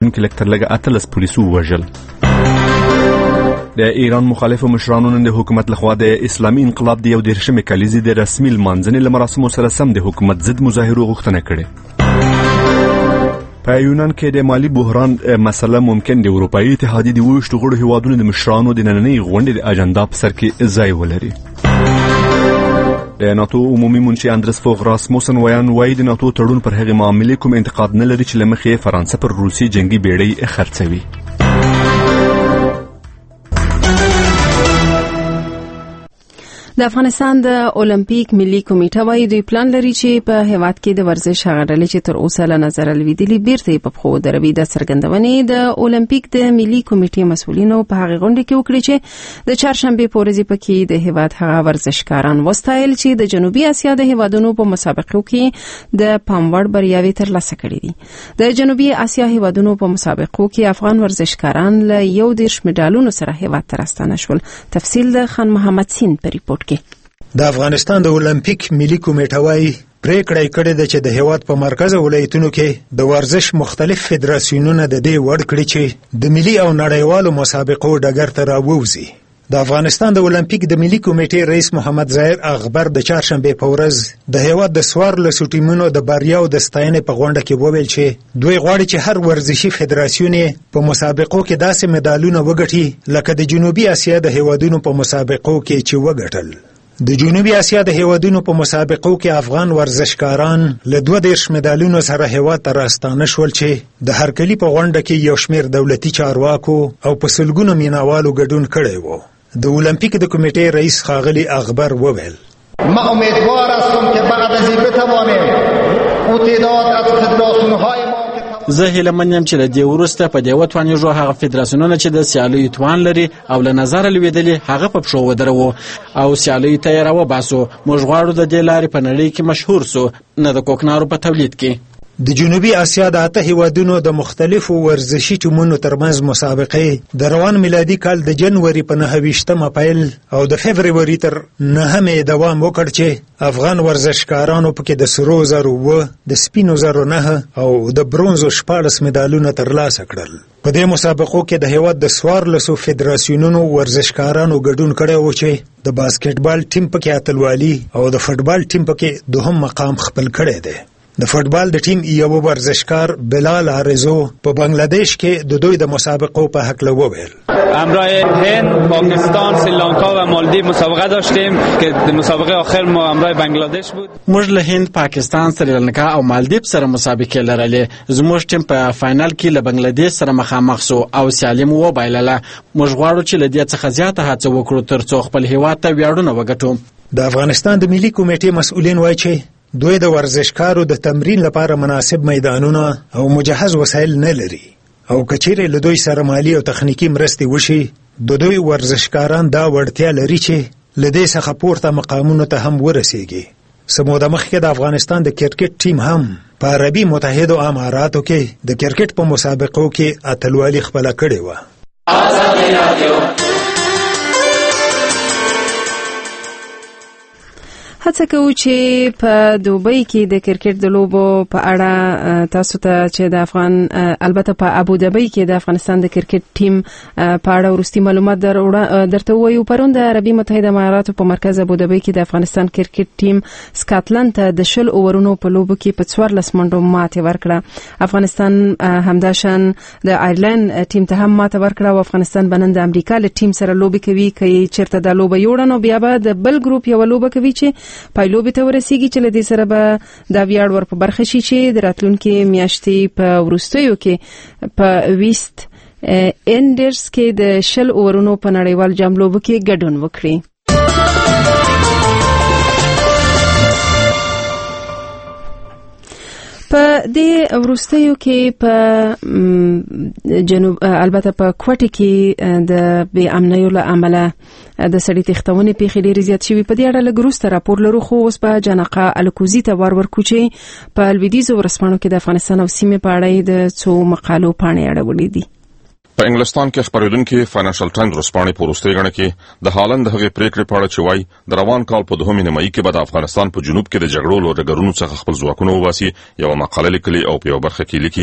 افغانستان کې لږ تر لږه 18 پولیسو ووژل. د ایران مخالفو مشرانو نن د حکومت لخوا د اسلامي انقلاب د 11 کلیزې د رسمي لمانځنې له مراسمو سره سم د حکومت ضد مظاهرو غوښتنه کړې. په یونان کې د مالی بحران مسله ممکن د اروپایي اتحادیې د 20 غړو هیوادونو د مشرانو د نننۍ غونډې د اجنډا په سر کې ځای ولري. د ناتو عمومي منشي اندرس فوغ راسموسن وایي د ناتو تړون پر هغې معاملې کوم انتقاد نه لري چې له مخې فرانسه پر روسي جنگي بیړۍ خرڅوي. د افغانستان د اولمپیک ملي کمیټه وايي دوی پلان لري چې په هیواد کې د ورزش هغه ډلې چې تر اوسه له نظره لوېدلې بیرته په پښو دروي. د څرګندونې د اولمپیک د ملي کمیټې مسؤلینو په هغه غونډه کې وکړي چې د چهارشنبه په ورځ پکې د هیواد هغه ورزشکاران وستایل چې د جنوبي اسیا د هیوادونو په مسابقو کې د پاموړ بریاوې ترلاسه کړې دي. د جنوبي اسیا هیوادونو په مسابقو کې افغان ورزشکاران له 11 مډالونو سره هیواد ته راستانه شول. تفصیل د خان محمد سین په ریپورت. د افغانستان د اولمپیک ملي کمیټه وايي پریکړه کړې ده چې د هیواد په مرکز ولایتونو کې د ورزش مختلف فدراسیونونه د دې وړ کړي چې د ملي او نړیوالو مسابقو ډګر ته راووځي. د افغانستان د اولمپیک د ملي کمیټې رئیس محمد ظاهر اغبر د چهارشنبه په ورځ د هیواد د 14 ټیمونو د بریاو د ستاینې په غونډه کې وویل چې دوی غواړي چې هر ورزشي فدراسیون په مسابقو کې داسې مډالونه وګټي لکه د جنوبي اسیا د هیوادونو په مسابقو کې چې وګټل. د جنوبي اسیا د هیوادونو په مسابقو کې افغان ورزشکاران له 12 مډالونو سره هیواد ته راستانه شول چې د هرکلي په غونډه کې یو شمېر دولتي چارواکو او په سلګونو مینوالو ګډون کړی و. د اولمپیک د کمیټې رئیس ښاغلی اغبر وویل ما امیدوار هستم که بعد از این بتوانیم او تعداد از فدراسیون‌های ما زه هیلهمن یم چې له دې وروسته په دې وتوانیږو هغه فدراسیونونه چې د سیالیو توان لري او له نظره لوېدلي هغه په پښو ودرو او سیالیو ته یې راوباسو. موږ غواړو د دې لارې په نړۍ کې مشهور سو، نه د کوکنارو په تولید کې. د جنوبي اسیا د 8 هیوادونو د مختلفو ورزشي ټیمونو ترمنځ مسابقې د روان میلادي کال د جنوري په 9 پیل او د فبروري تر 9 دوام وکړ چې افغان ورزشکارانو پکې د سرو زرو و د سپینو زرو 9 او د برونزو 14 مډالونه ترلاسه کړل. په دې مسابقو کې د هیواد د 14 فدراسیونونو ورزشکارانو ګډون کړی و چې د باسکټبال ټیم پکې اتلوالي او د فوتبال ټیم پکې دوهم مقام خپل کړی دی. د فوتبال د ټیم یو ورزشکار بلال عارضو په بنگلاديش کې د دوی د مسابقو په حق له وویل همراه هند، پاکستان، سریلانکا و مالدیو مسابقه داشتیم که مسابقه آخر ما همراه بنگلاديش بود. موږ له هند، پاکستان، سریلانکا او مالدیو سره مسابقه لرلې. زموږ ټیم په فائنل کې له بنگلاديش سره مخامخ شو او سیالي مو وبایلله. موږ غواړو چې له دې څخه زیاته هڅه وکړو ترڅو خپل هیواد ته ویاړونه وګټو. د افغانستان د ملي کمیټې مسؤلین وایي چې دوی د ورزشکارو د تمرین لپاره مناسب میدانونه او مجهز وسایل نه لري او کچېرې له دوی سره مالی او تخنیکی مرستې وشي د دوی ورزشکاران دا وړتیا لري چې له دې څخه پورته مقامونو ته هم ورسیږي. سموده مخکې د افغانستان د کرکټ ټیم هم په عربي متحده اماراتو کې د کرکټ په مسابقو کې اتلوالي خپله کړې وه. هڅه کوو چې په دوبۍ کې د کرکټ د لوبو په اړه تاسو ته چې د افغان البته په ابوظبي کې د افغانستان د کرکټ ټیم په اړه ورستي معلومات درته وایو. پرون د عربي متحده اماراتو په مرکز ابوظبي کې د افغانستان کرکټ ټیم سکاټلند ته د 10 اوورونو په لوبو کې په 14 منډو ماتې ورکړه. افغانستان همداشان د آیرلند ټیم ته هم ماتې ورکړه او افغانستان بنن د امریکا له ټیم سره لوبي کوي. کې چیرته د لوبه یوړنو بیا به د بل ګروپ یو لوبه کوي چې پایلوبې ته ورسیږي چې له دې سره به دا ویاړ ور په برخه شي چې د راتلونکي میاشتې په وروستیو کې په ویست انډرز کې د 10 اورونو په نړیوال جام لوبو کې ګډون وکړي. په دې وروستیو کې په جنوب البته په کوټه کې د بې امنیو له امله د سړي تختونې پیښې ډېرې زیات شوي. په دې اړه لږ وروسته راپور لرو خو اوس به جانقه الکوزي ته ورکو چې په لویدیځو ورځپاڼو کې د افغانستان او سیمې په اړه د څو مقالو پاڼې اړولې دي. په انګلستان کې خبرېدونکو فاینانشل ټایمز ورځپاڼې په وروستۍ غڼه کې د هالند د هغې پریکړې په اړه چې وایي د روان کال په 2 نیمایي کې به د افغانستان په جنوب کې د جګړو له ډګرونو څخه خپل ځواکونه وباسي یوه مقاله لیکلې او په یوه برخه کې لیکي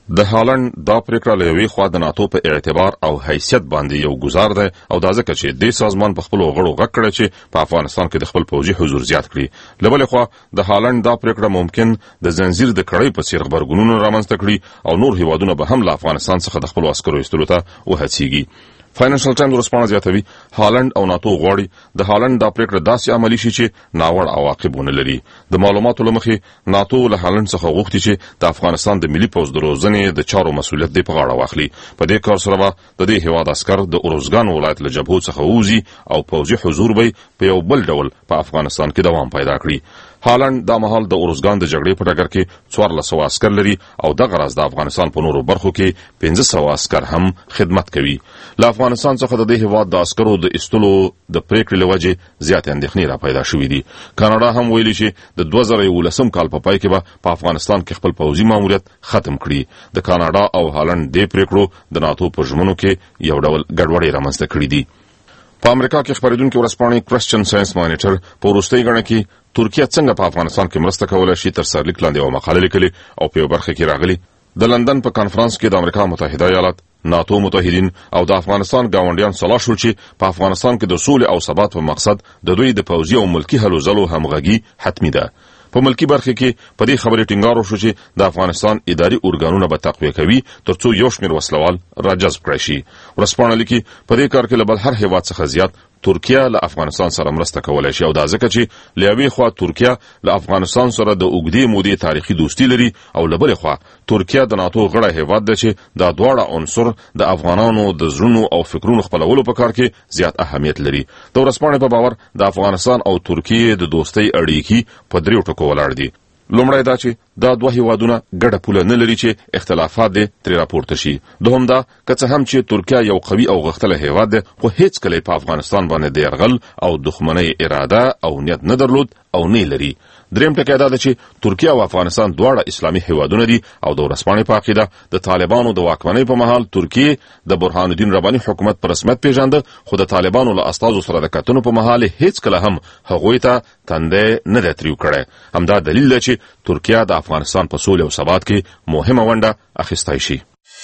د هالند دا پریکړه له یوې خوا د ناتو په اعتبار او حیثیت باندې یو گزار ده او دا ځکه چې د سازمان په خپل غړو غږ کړی چې په افغانستان کې د خپل پوځي حضور زیات کړي. له بلې خوا د هالند دا پریکړه ممکن د زنجیر د کړۍ په څیر غبرګونونه رامنځته کړي او نور هیوادونه به هم له افغانستان څخه د خپل عسکرو ایستلو ته وهڅیږي. فاینانشل ټایمز ورسپانه زیاتوي هالند او ناتو غواړي د هالند دا پریکړه داسې عملی شي چې ناوړه عواقب ونه لري. د معلوماتو له مخې ناتو له هالند څخه غوښتي چې د افغانستان د ملي پوځ د روزنې د چارو مسؤلیت دی په غاړه واخلي. په دې کار سره به د دې هیواد عسکر د اورزګان ولایت له جبهو څخه ووځي او پوځي حضور به په یو بل ډول په افغانستان کې دوام پیدا کړي. هالند دا مهال د اورزګان د جګړې په ډګر کې 1400 عسکر لري او دغه راز د افغانستان په نورو برخو کې 1500 عسکر هم خدمت کوي. له افغانستان څخه د دې هیواد د عسکرو د ایستلو د پریکړې له وجې زیاتې اندېښنې را پیدا شوې دي. کاناډا هم ویلي چې د 2011 کال په پای کې به په افغانستان کې خپل پوځي ماموریت ختم کړي. د کاناډا او هالند د پریکړو د ناتو په ژمنو کې یو ډول ګډوډي رامنځته کړې دي. په امریکا کې خبرېدونکو ورځپاڼې کرسچن ساينس مانیټر په وروستۍ غڼه کې ترکیه څنګه په افغانستان کې مرسته کولای شي تر سرلیک لاندې یوه مقاله لیکلې او په یو برخه کې راغلي د لندن په کانفرنس کې د امریکا متحده ایالات، ناتو متحدین او د افغانستان ګاونډیان سلا شول چې په افغانستان کې د سولې او ثبات په مقصد د دوی د پوځي او ملکی هلو ځلو همغږي حتمي ده. په ملکی برخه کې په دې خبرې ټینګار وشو چې د افغانستان اداري ارګانونه به تقویه کوي ترڅو یو شمېر وسلوال راجذب کړي شي. ورسپانه لیکي په دې کار کې له بل هر هیواد څخه زیات ترکیه له افغانستان سره مرسته کولای شي او دا ځکه چې له یوې خوا ترکیه له افغانستان سره د اوږدې مودې تاریخي دوستي لري او له بلې خوا ترکیه د ناتو غړی هیواد ده چې دا دواړه عنصر د افغانانو د زړونو او فکرونو خپلولو په کار کې زیات اهمیت لري. د ورځپاڼې په باور د افغانستان او ترکیه د دوستۍ اړیکې په دریو ټکو ولاړ دي. لومړی دا چې دا دوه هیوادونه ګډه پوله نه لري چې اختلافات دې ترې راپورته شي. دوهم دا که څه هم چې ترکیه یو قوي او غښتلی هیواد دی خو هیڅ کله په افغانستان باندې د یرغل او دښمنۍ اراده او نیت نه درلود او نه لري. دریم ټکی دا ده چې ترکیه او افغانستان دواړه اسلامي هیوادونه دي او د ورځپاڼې په عقیده د طالبانو د واکمنۍ په مهال ترکیه د برهان الدین رباني حکومت په رسمیت پیژانده خو د طالبانو له استازو سره د کتنو په مهال هیڅ کله هم هغوی ته تندی نه دی تریو کړی. همدا دلیل دی چې ترکیه د افغانستان په سولې او ثبات کې مهمه ونډه اخیستی شي.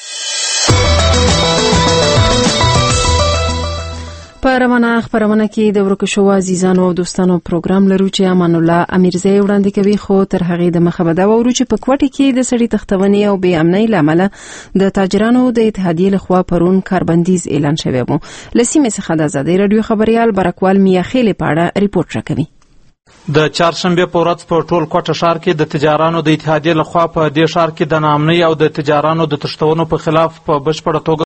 په روانه خبرونه کې د ورکو شو عزیزانو او دوستانو پروګرام لرو چې امان الله امیرزی وړاندې کوي خو تر هغې د مخه به دا وورو چې په کوټه کې د سړي تختونې او بې امنۍ له امله د تاجرانو د اتحادیې لخوا پرون کاربندیز اعلان شوی و. له سیمې څخه د ازادۍ راډیو خبریال برکوال میاخیلې په اړه ریپورټ راکوي. د چهارشنبه په ورځ په ټول کوټه ښار کې د تجارانو د اتحادیې لخوا په دې ښار کې د ناامنۍ او د تجارانو د تښتونو په خلاف په بشپړه توګه